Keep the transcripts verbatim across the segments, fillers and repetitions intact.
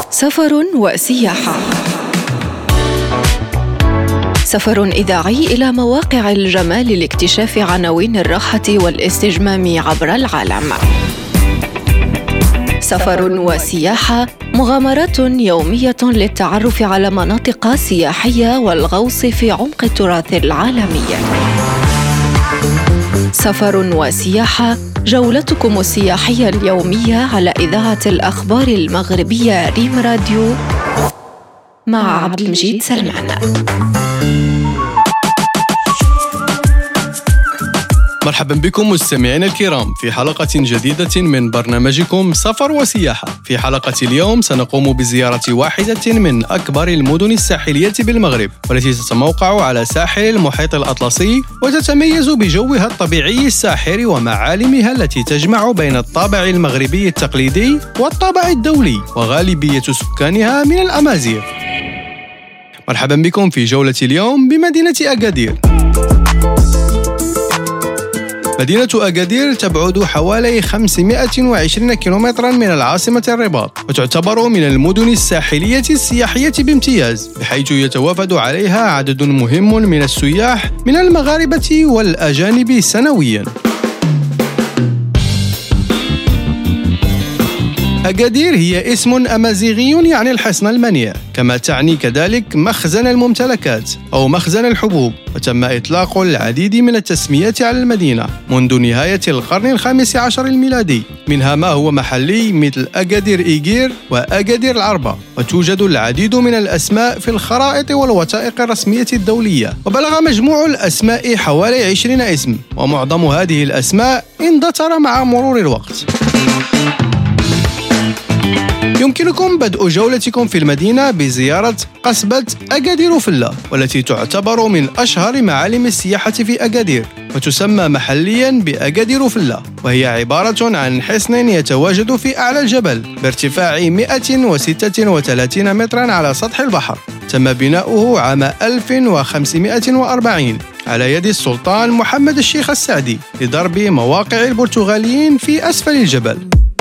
سفر وسياحة. سفر إذاعي إلى مواقع الجمال لاكتشاف عناوين الراحة والاستجمام عبر العالم. سفر وسياحة، مغامرات يومية للتعرف على مناطق سياحية والغوص في عمق التراث العالمي. سفر وسياحة، جولتكم السياحية اليومية على إذاعة الأخبار المغربية ريم راديو مع عبد المجيد سلمان. مرحبا بكم مستمعينا الكرام في حلقة جديدة من برنامجكم سفر وسياحة. في حلقة اليوم سنقوم بزيارة واحدة من أكبر المدن الساحلية بالمغرب، والتي تتموقع على ساحل المحيط الأطلسي وتتميز بجوها الطبيعي الساحر ومعالمها التي تجمع بين الطابع المغربي التقليدي والطابع الدولي، وغالبية سكانها من الأمازيغ. مرحبا بكم في جولة اليوم بمدينة أكادير. مدينة أكادير تبعد حوالي خمسمائة وعشرين كيلومترا من العاصمة الرباط، وتعتبر من المدن الساحلية السياحية بامتياز، بحيث يتوافد عليها عدد مهم من السياح من المغاربة والأجانب سنوياً. أكادير هي اسم أمازيغي يعني الحصن المنيع، كما تعني كذلك مخزن الممتلكات أو مخزن الحبوب، وتم إطلاق العديد من التسميات على المدينة منذ نهاية القرن الخامس عشر الميلادي، منها ما هو محلي مثل أكادير إيغير وأكادير العربة، وتوجد العديد من الأسماء في الخرائط والوثائق الرسمية الدولية، وبلغ مجموع الأسماء حوالي عشرين اسم، ومعظم هذه الأسماء اندثر مع مرور الوقت. يمكنكم بدء جولتكم في المدينة بزيارة قصبة أكادير فلة، والتي تعتبر من أشهر معالم السياحة في أكادير، وتسمى محلياً بأكادير فلة، وهي عبارة عن حصن يتواجد في أعلى الجبل بارتفاع مئة وستة وثلاثين متراً على سطح البحر. تم بناؤه عام ألف وخمسمائة وأربعين على يد السلطان محمد الشيخ السعدي لضرب مواقع البرتغاليين في أسفل الجبل.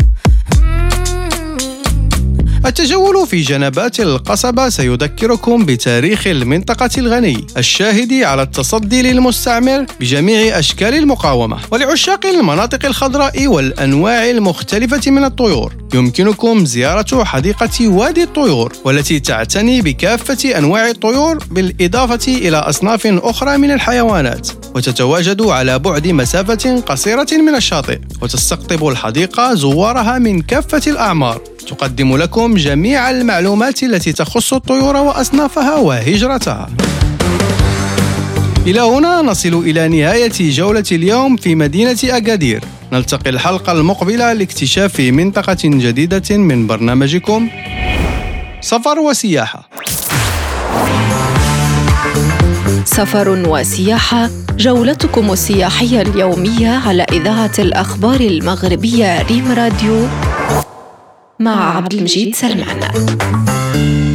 التجول في جنبات القصبة سيذكركم بتاريخ المنطقة الغني الشاهد على التصدي للمستعمر بجميع أشكال المقاومة. ولعشاق المناطق الخضراء والأنواع المختلفة من الطيور، يمكنكم زيارة حديقة وادي الطيور، والتي تعتني بكافة أنواع الطيور بالإضافة إلى أصناف أخرى من الحيوانات، وتتواجد على بعد مسافة قصيرة من الشاطئ، وتستقطب الحديقة زوارها من كافة الأعمار. تقدم لكم جميع المعلومات التي تخص الطيور وأصنافها وهجرتها. إلى هنا نصل إلى نهاية جولة اليوم في مدينة أكادير. نلتقي الحلقة المقبلة لاكتشاف منطقة جديدة من برنامجكم سفر وسياحة. سفر وسياحة، جولتكم السياحية اليومية على إذاعة الأخبار المغربية ريم راديو مع عبد المجيد سلمان.